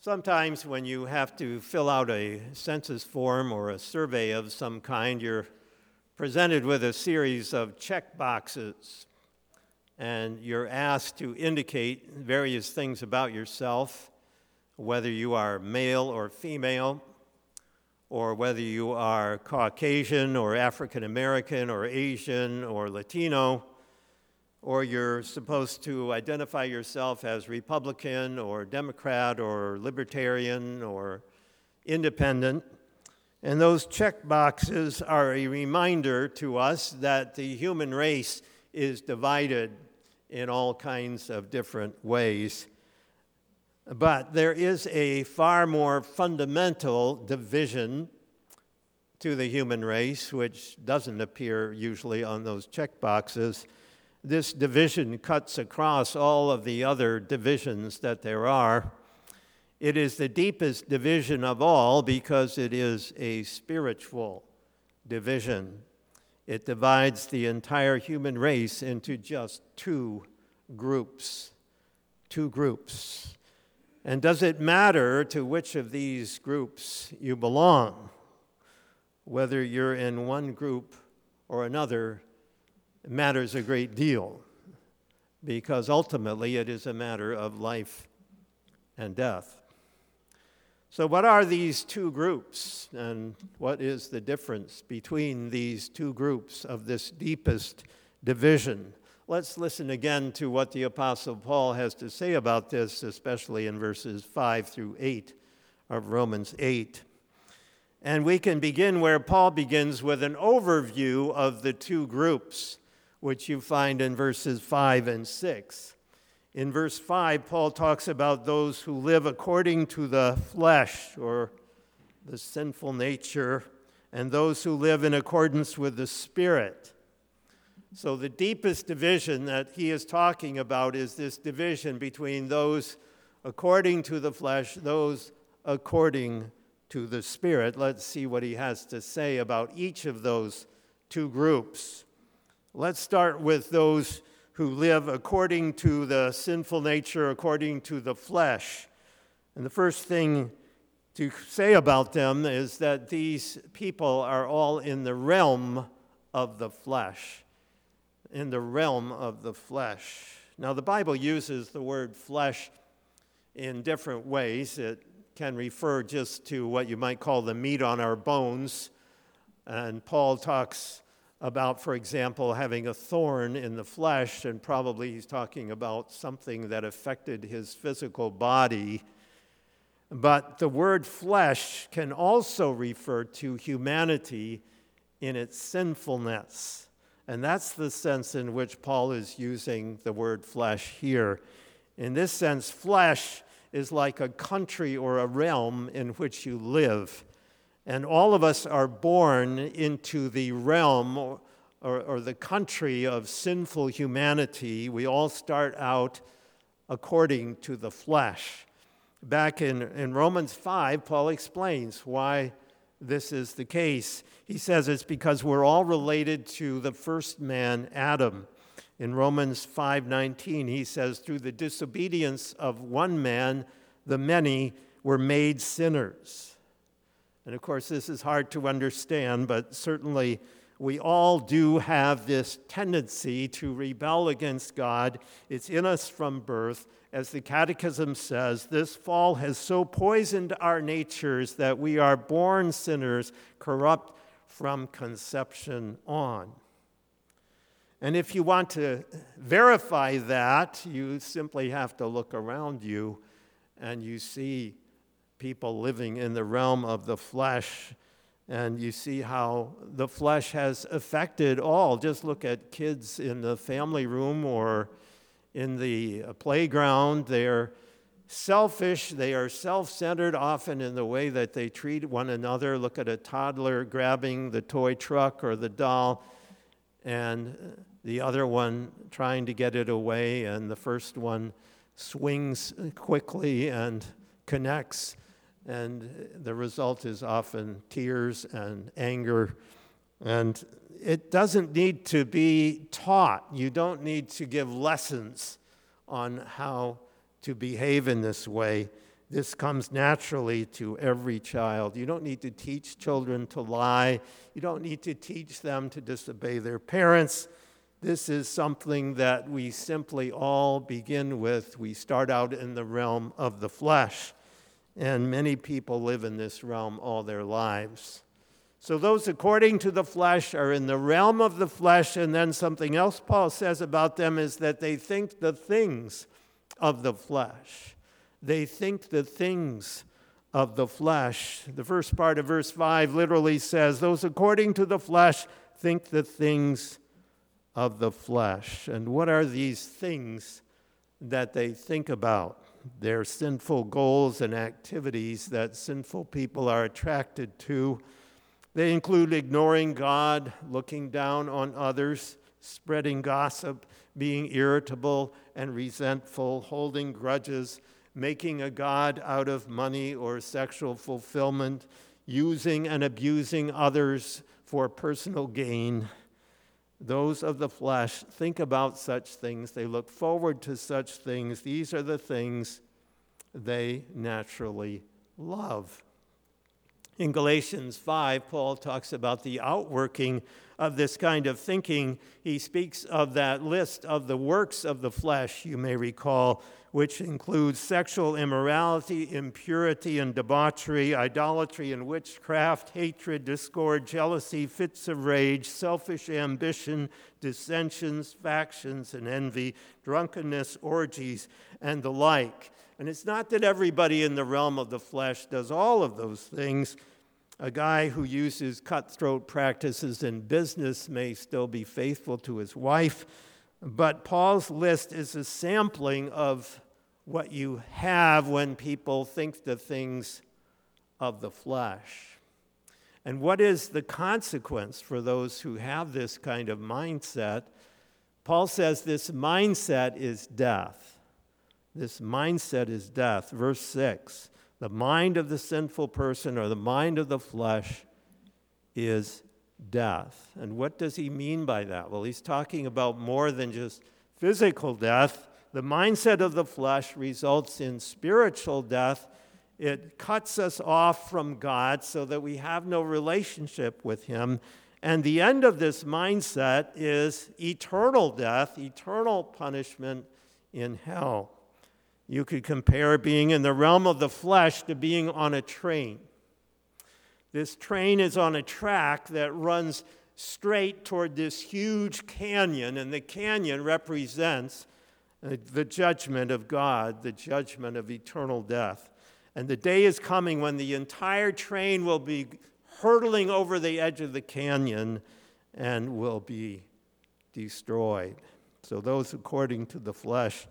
Sometimes when you have to fill out a census form or a survey of some kind, you're presented with a series of check boxes, and you're asked to indicate various things about yourself, whether you are male or female, or whether you are Caucasian or African American or Asian or Latino, or you're supposed to identify yourself as Republican or Democrat or Libertarian or Independent. And those check boxes are a reminder to us that the human race is divided in all kinds of different ways. But there is a far more fundamental division to the human race, which doesn't appear usually on those check boxes. This division cuts across all of the other divisions that there are. It is the deepest division of all because it is a spiritual division. It divides the entire human race into just two groups. And does it matter to which of these groups you belong? Whether you're in one group or another, it matters a great deal, because ultimately it is a matter of life and death. So what are these two groups, and what is the difference between these two groups of this deepest division? Let's listen again to what the Apostle Paul has to say about this, especially in verses 5 through 8 of Romans 8. And we can begin where Paul begins with an overview of the two groups, which you find in verses 5 and 6. In verse 5, Paul talks about those who live according to the flesh, or the sinful nature, and those who live in accordance with the Spirit. So the deepest division that he is talking about is this division between those according to the flesh, those according to the Spirit. Let's see what he has to say about each of those two groups. Let's start with those who live according to the sinful nature, according to the flesh. And the first thing to say about them is that these people are all in the realm of the flesh. In the realm of the flesh. Now, the Bible uses the word flesh in different ways. It can refer just to what you might call the meat on our bones. And Paul talks about, for example, having a thorn in the flesh, and probably he's talking about something that affected his physical body. But the word flesh can also refer to humanity in its sinfulness. And that's the sense in which Paul is using the word flesh here. In this sense, flesh is like a country or a realm in which you live. And all of us are born into the realm or the country of sinful humanity. We all start out according to the flesh. Back in Romans 5, Paul explains why this is the case. He says it's because we're all related to the first man, Adam. In Romans 5:19, he says, through the disobedience of one man, the many were made sinners. And of course, this is hard to understand, but certainly we all do have this tendency to rebel against God. It's in us from birth. As the Catechism says, this fall has so poisoned our natures that we are born sinners, corrupt from conception on. And if you want to verify that, you simply have to look around you and you see people living in the realm of the flesh, and you see how the flesh has affected all. Just look at kids in the family room or in the playground. They're selfish, they are self-centered often in the way that they treat one another. Look at a toddler grabbing the toy truck or the doll, and the other one trying to get it away, and the first one swings quickly and connects. And the result is often tears and anger. And it doesn't need to be taught. You don't need to give lessons on how to behave in this way. This comes naturally to every child. You don't need to teach children to lie. You don't need to teach them to disobey their parents. This is something that we simply all begin with. We start out in the realm of the flesh, and many people live in this realm all their lives. So those according to the flesh are in the realm of the flesh, and then something else Paul says about them is that they think the things of the flesh. They think the things of the flesh. The first part of verse 5 literally says, those according to the flesh think the things of the flesh. And what are these things that they think about? They're sinful goals and activities that sinful people are attracted to. They include ignoring God, looking down on others, spreading gossip, being irritable and resentful, holding grudges, making a god out of money or sexual fulfillment, using and abusing others for personal gain. Those of the flesh think about such things. They look forward to such things. These are the things they naturally love. In Galatians 5, Paul talks about the outworking of this kind of thinking. He speaks of that list of the works of the flesh, you may recall, which includes sexual immorality, impurity and debauchery, idolatry and witchcraft, hatred, discord, jealousy, fits of rage, selfish ambition, dissensions, factions, and envy, drunkenness, orgies, and the like. And it's not that everybody in the realm of the flesh does all of those things. A guy who uses cutthroat practices in business may still be faithful to his wife, but Paul's list is a sampling of what you have when people think the things of the flesh. And what is the consequence for those who have this kind of mindset? Paul says this mindset is death. This mindset is death. Verse 6, the mind of the sinful person or the mind of the flesh is death. And what does he mean by that? Well, he's talking about more than just physical death. The mindset of the flesh results in spiritual death. It cuts us off from God so that we have no relationship with him. And the end of this mindset is eternal death, eternal punishment in hell. You could compare being in the realm of the flesh to being on a train. This train is on a track that runs straight toward this huge canyon, and the canyon represents the judgment of God, the judgment of eternal death. And the day is coming when the entire train will be hurtling over the edge of the canyon and will be destroyed. So those according to the flesh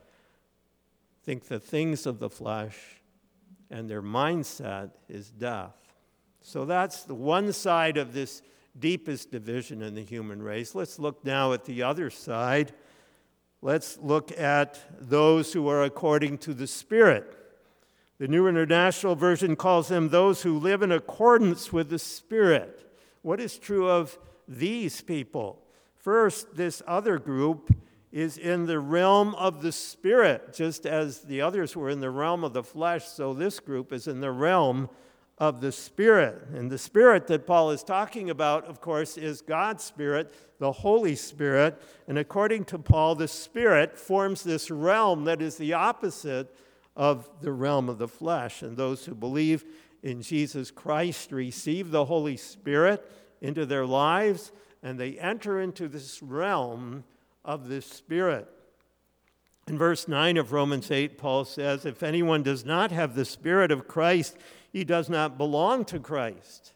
think the things of the flesh, and their mindset is death. So that's the one side of this deepest division in the human race. Let's look now at the other side. Let's look at those who are according to the Spirit. The New International Version calls them those who live in accordance with the Spirit. What is true of these people? First, this other group is in the realm of the Spirit, just as the others were in the realm of the flesh, so this group is in the realm of the Spirit. And the Spirit that Paul is talking about, of course, is God's Spirit, the Holy Spirit. And according to Paul, the Spirit forms this realm that is the opposite of the realm of the flesh. And those who believe in Jesus Christ receive the Holy Spirit into their lives, and they enter into this realm of the Spirit. In verse 9 of Romans 8, Paul says, if anyone does not have the Spirit of Christ, he does not belong to Christ.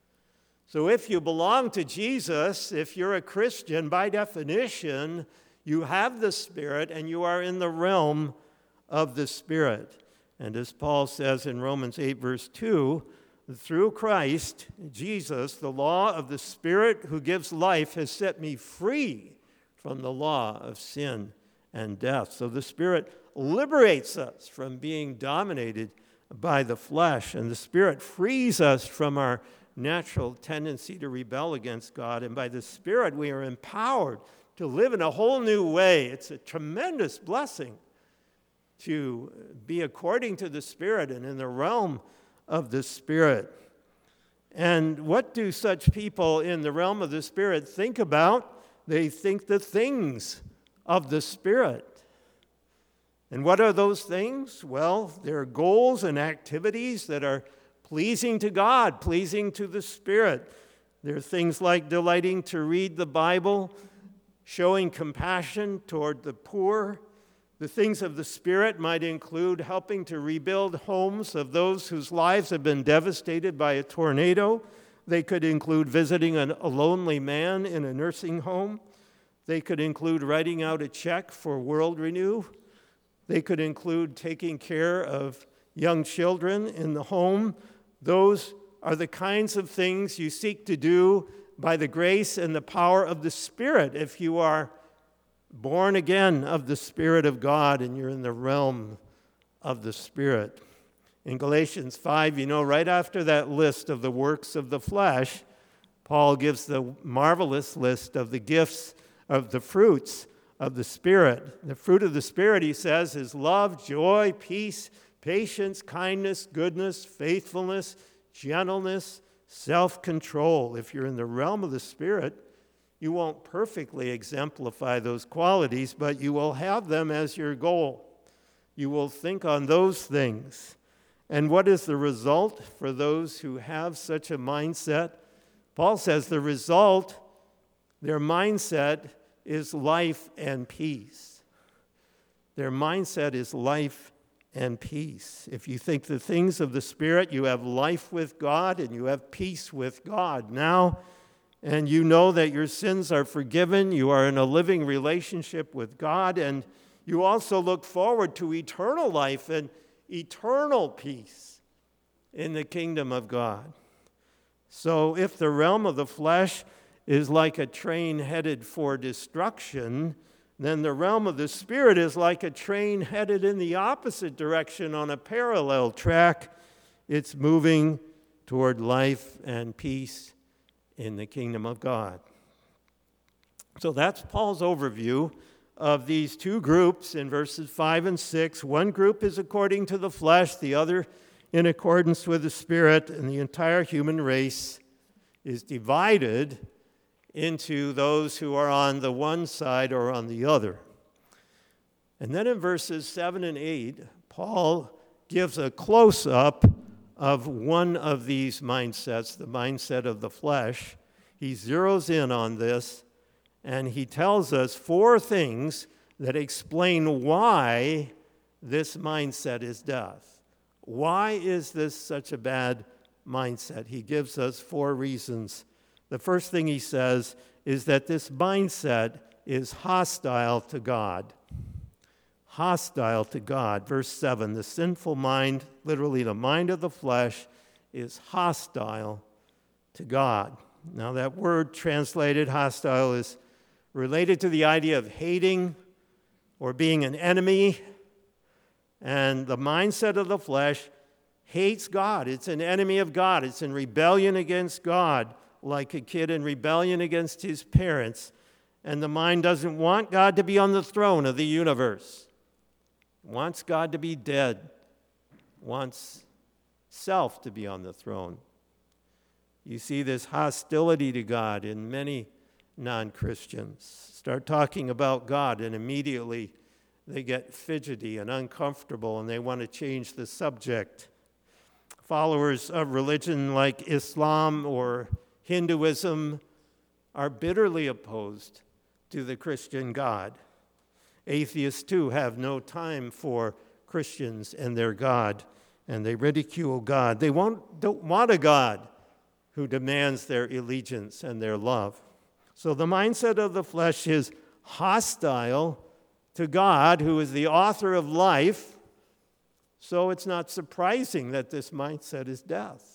So if you belong to Jesus, if you're a Christian, by definition, you have the Spirit and you are in the realm of the Spirit. And as Paul says in Romans 8, verse 2, through Christ, Jesus, the law of the Spirit who gives life has set me free from the law of sin and death. So the Spirit liberates us from being dominated by the flesh, and the Spirit frees us from our natural tendency to rebel against God. And by the Spirit, we are empowered to live in a whole new way. It's a tremendous blessing. to be according to the Spirit and in the realm of the Spirit. And what do such people in the realm of the Spirit think about? They think the things of the Spirit. And what are those things? Well, they're goals and activities that are pleasing to God, pleasing to the Spirit. They're things like delighting to read the Bible, showing compassion toward the poor. The things of the Spirit might include helping to rebuild homes of those whose lives have been devastated by a tornado. They could include visiting a lonely man in a nursing home. They could include writing out a check for World Renew. They could include taking care of young children in the home. Those are the kinds of things you seek to do by the grace and the power of the Spirit if you are born again of the Spirit of God and you're in the realm of the Spirit. In Galatians 5, right after that list of the works of the flesh, Paul gives the marvelous list of the gifts of the fruits of the Spirit. The fruit of the Spirit, he says, is love, joy, peace, patience, kindness, goodness, faithfulness, gentleness, self-control. If you're in the realm of the Spirit, you won't perfectly exemplify those qualities, but you will have them as your goal. You will think on those things. And what is the result for those who have such a mindset? Paul says the result, their mindset, is life and peace. Their mindset is life and peace. If you think the things of the Spirit, you have life with God and you have peace with God now, and you know that your sins are forgiven, you are in a living relationship with God, and you also look forward to eternal life and eternal peace in the kingdom of God. So if the realm of the flesh is like a train headed for destruction, then the realm of the Spirit is like a train headed in the opposite direction on a parallel track. It's moving toward life and peace in the kingdom of God. So that's Paul's overview of these two groups in verses 5 and 6. One group is according to the flesh, the other in accordance with the Spirit, and the entire human race is divided into those who are on the one side or on the other. And then in verses 7 and 8, Paul gives a close-up of one of these mindsets, the mindset of the flesh. He zeroes in on this, and he tells us 4 things that explain why this mindset is death. Why is this such a bad mindset? He gives us 4 reasons. The first thing he says is that this mindset is hostile to God. Hostile to God. Verse 7, the sinful mind, literally the mind of the flesh, is hostile to God. Now that word translated hostile is related to the idea of hating or being an enemy. And the mindset of the flesh hates God. It's an enemy of God. It's in rebellion against God, like a kid in rebellion against his parents. And the mind doesn't want God to be on the throne of the universe. It wants God to be dead. It wants self to be on the throne. You see this hostility to God in many non-Christians. Start talking about God and immediately they get fidgety and uncomfortable and they want to change the subject. Followers of religion like Islam or Hinduism are bitterly opposed to the Christian God. Atheists, too, have no time for Christians and their God, and they ridicule God. They don't want a God who demands their allegiance and their love. So the mindset of the flesh is hostile to God, who is the author of life, so it's not surprising that this mindset is death.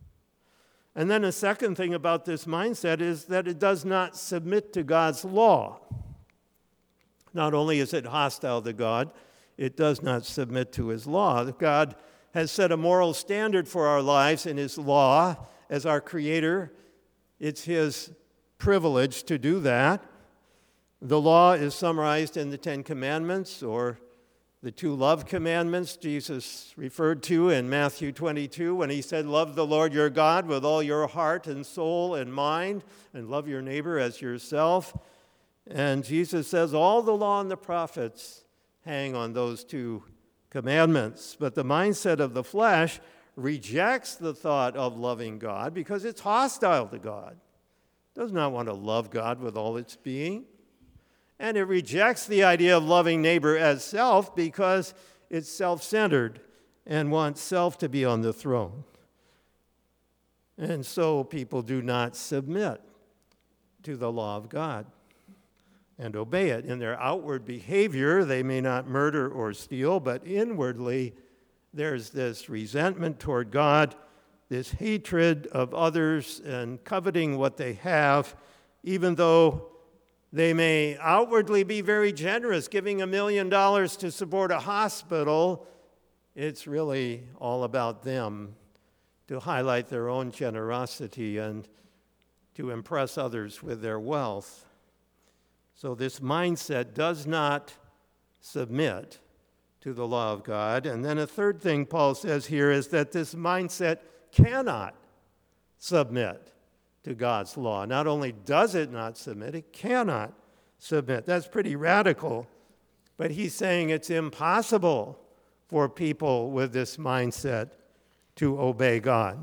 And then a second thing about this mindset is that it does not submit to God's law. Not only is it hostile to God, it does not submit to his law. God has set a moral standard for our lives in his law as our creator. It's his privilege to do that. The law is summarized in the Ten Commandments, or The two love commandments Jesus referred to in Matthew 22 when he said, love the Lord your God with all your heart and soul and mind, and love your neighbor as yourself. And Jesus says all the law and the prophets hang on those two commandments. But the mindset of the flesh rejects the thought of loving God because it's hostile to God. It does not want to love God with all its being. And it rejects the idea of loving neighbor as self because it's self-centered and wants self to be on the throne. And so people do not submit to the law of God and obey it. In their outward behavior, they may not murder or steal, but inwardly, there's this resentment toward God, this hatred of others, and coveting what they have, even though they may outwardly be very generous, giving $1 million to support a hospital. It's really all about them to highlight their own generosity and to impress others with their wealth. So this mindset does not submit to the law of God. And then a third thing Paul says here is that this mindset cannot submit to God's law. Not only does it not submit, it cannot submit. That's pretty radical. But he's saying it's impossible for people with this mindset to obey God.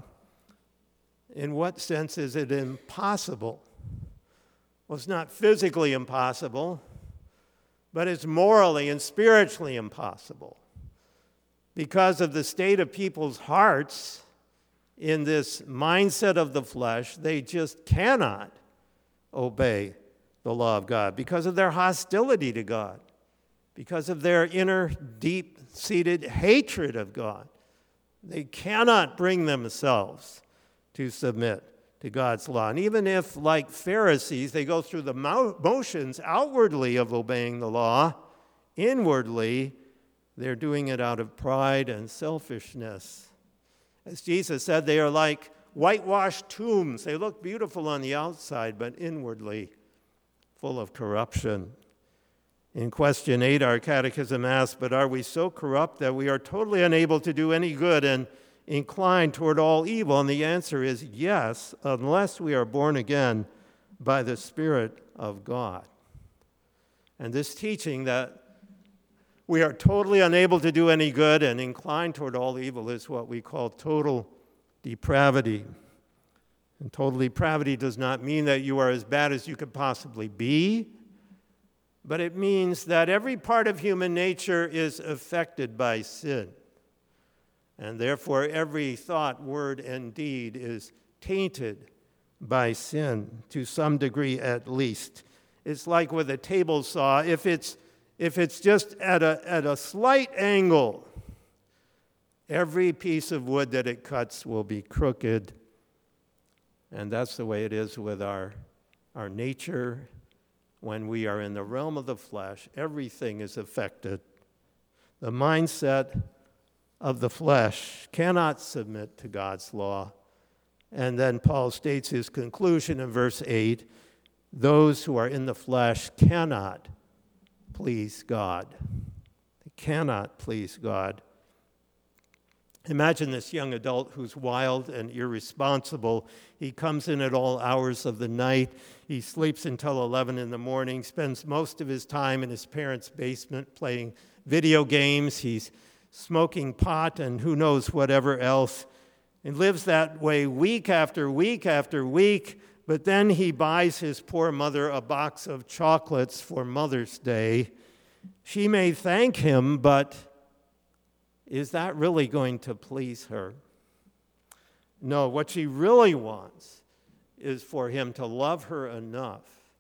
In what sense is it impossible? Well, it's not physically impossible, but it's morally and spiritually impossible. Because of the state of people's hearts, in this mindset of the flesh, they just cannot obey the law of God because of their hostility to God, because of their inner deep-seated hatred of God. They cannot bring themselves to submit to God's law. And even if, like Pharisees, they go through the motions outwardly of obeying the law, inwardly, they're doing it out of pride and selfishness. As Jesus said, they are like whitewashed tombs. They look beautiful on the outside, but inwardly full of corruption. In question 8, our catechism asks, but are we so corrupt that we are totally unable to do any good and inclined toward all evil? And the answer is yes, unless we are born again by the Spirit of God. And this teaching that we are totally unable to do any good and inclined toward all evil is what we call total depravity. And total depravity does not mean that you are as bad as you could possibly be, but it means that every part of human nature is affected by sin. And therefore, every thought, word, and deed is tainted by sin to some degree at least. It's like with a table saw. If it's just at a slight angle, every piece of wood that it cuts will be crooked. And that's the way it is with our nature. When we are in the realm of the flesh, everything is affected. The mindset of the flesh cannot submit to God's law. And then Paul states his conclusion in verse 8, those who are in the flesh cannot please God. They cannot please God. Imagine this young adult who's wild and irresponsible. He comes in at all hours of the night. He sleeps until 11 in the morning, spends most of his time in his parents' basement playing video games. He's smoking pot and who knows whatever else, and lives that way week after week after week. But then he buys his poor mother a box of chocolates for Mother's Day. She may thank him, but is that really going to please her? No, what she really wants is for him to love her enough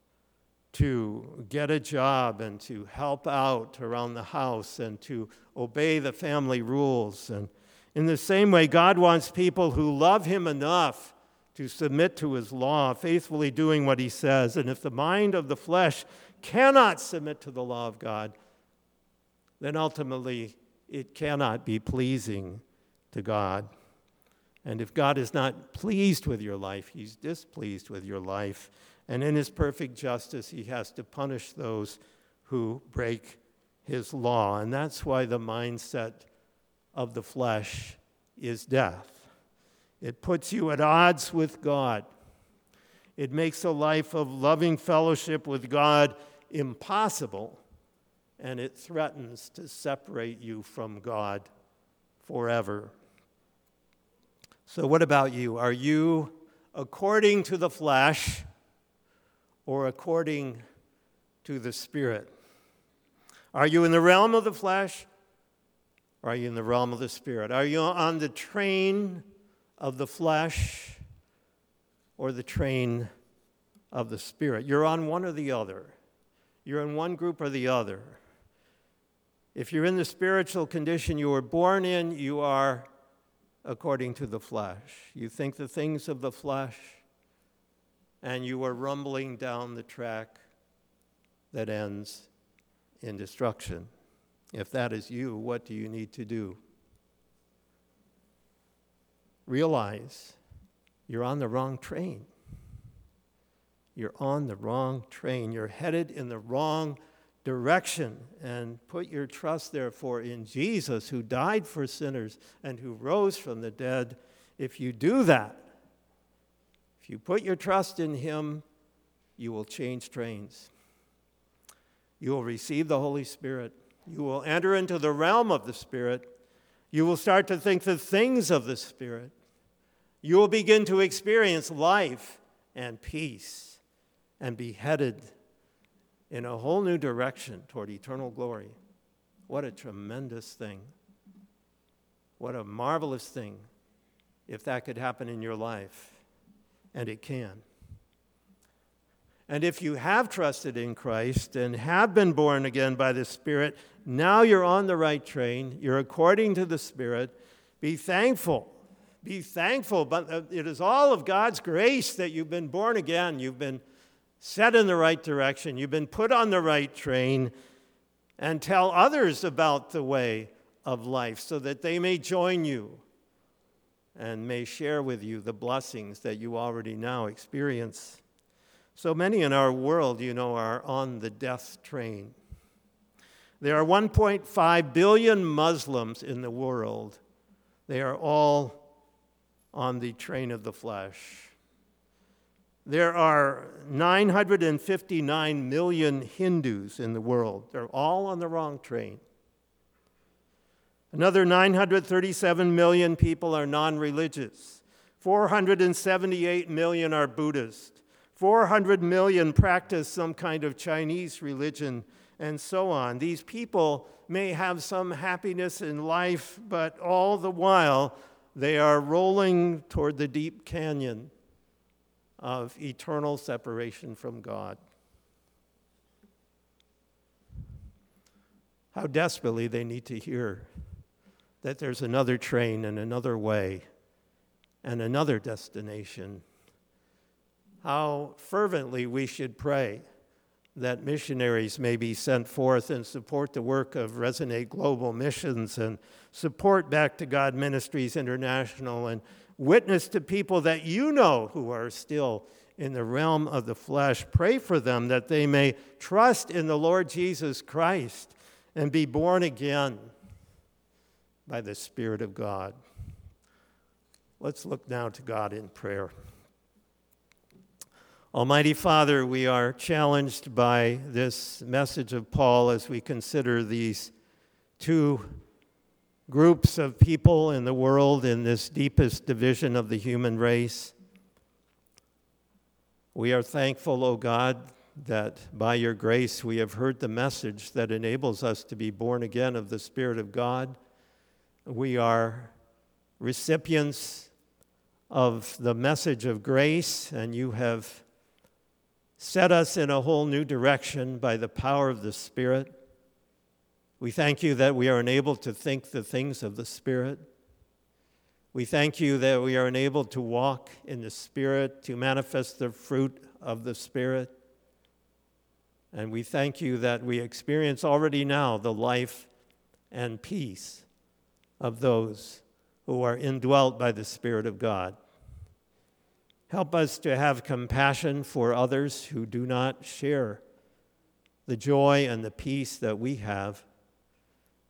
to get a job and to help out around the house and to obey the family rules. And in the same way, God wants people who love him enough to submit to his law, faithfully doing what he says. And if the mind of the flesh cannot submit to the law of God, then ultimately it cannot be pleasing to God. And if God is not pleased with your life, he's displeased with your life. And in his perfect justice, he has to punish those who break his law. And that's why the mindset of the flesh is death. It puts you at odds with God. It makes a life of loving fellowship with God impossible, and it threatens to separate you from God forever. So what about you? Are you according to the flesh or according to the Spirit? Are you in the realm of the flesh or are you in the realm of the Spirit? Are you on the train of the flesh or the train of the Spirit? You're on one or the other. You're in one group or the other. If you're in the spiritual condition you were born in, you are according to the flesh. You think the things of the flesh, and you are rumbling down the track that ends in destruction. If that is you, what do you need to do? Realize you're on the wrong train. You're on the wrong train. You're headed in the wrong direction. And put your trust, therefore, in Jesus, who died for sinners and who rose from the dead. If you do that, if you put your trust in him, you will change trains. You will receive the Holy Spirit. You will enter into the realm of the Spirit. You will start to think the things of the Spirit. You will begin to experience life and peace and be headed in a whole new direction toward eternal glory. What a tremendous thing. What a marvelous thing if that could happen in your life. And it can. And if you have trusted in Christ and have been born again by the Spirit, now you're on the right train. You're according to the Spirit. Be thankful. Be thankful. But it is all of God's grace that you've been born again. You've been set in the right direction. You've been put on the right train. And tell others about the way of life so that they may join you and may share with you the blessings that you already now experience. So many in our world, are on the death train. There are 1.5 billion Muslims in the world. They are all on the train of the flesh. There are 959 million Hindus in the world. They're all on the wrong train. Another 937 million people are non-religious. 478 million are Buddhist. 400 million practice some kind of Chinese religion, and so on. These people may have some happiness in life, but all the while they are rolling toward the deep canyon of eternal separation from God. How desperately they need to hear that there's another train and another way and another destination. How fervently we should pray that missionaries may be sent forth and support the work of Resonate Global Missions and support Back to God Ministries International and witness to people that who are still in the realm of the flesh. Pray for them that they may trust in the Lord Jesus Christ and be born again by the Spirit of God. Let's look now to God in prayer. Almighty Father, we are challenged by this message of Paul as we consider these two groups of people in the world in this deepest division of the human race. We are thankful, O God, that by your grace we have heard the message that enables us to be born again of the Spirit of God. We are recipients of the message of grace, and you have set us in a whole new direction by the power of the Spirit. We thank you that we are enabled to think the things of the Spirit. We thank you that we are enabled to walk in the Spirit, to manifest the fruit of the Spirit. And we thank you that we experience already now the life and peace of those who are indwelt by the Spirit of God. Help us to have compassion for others who do not share the joy and the peace that we have.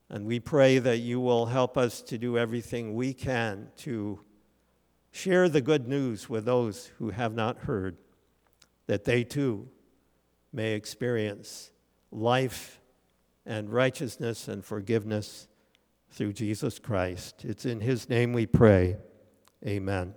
And we pray that you will help us to do everything we can to share the good news with those who have not heard, that they too may experience life and righteousness and forgiveness through Jesus Christ. It's in his name we pray. Amen.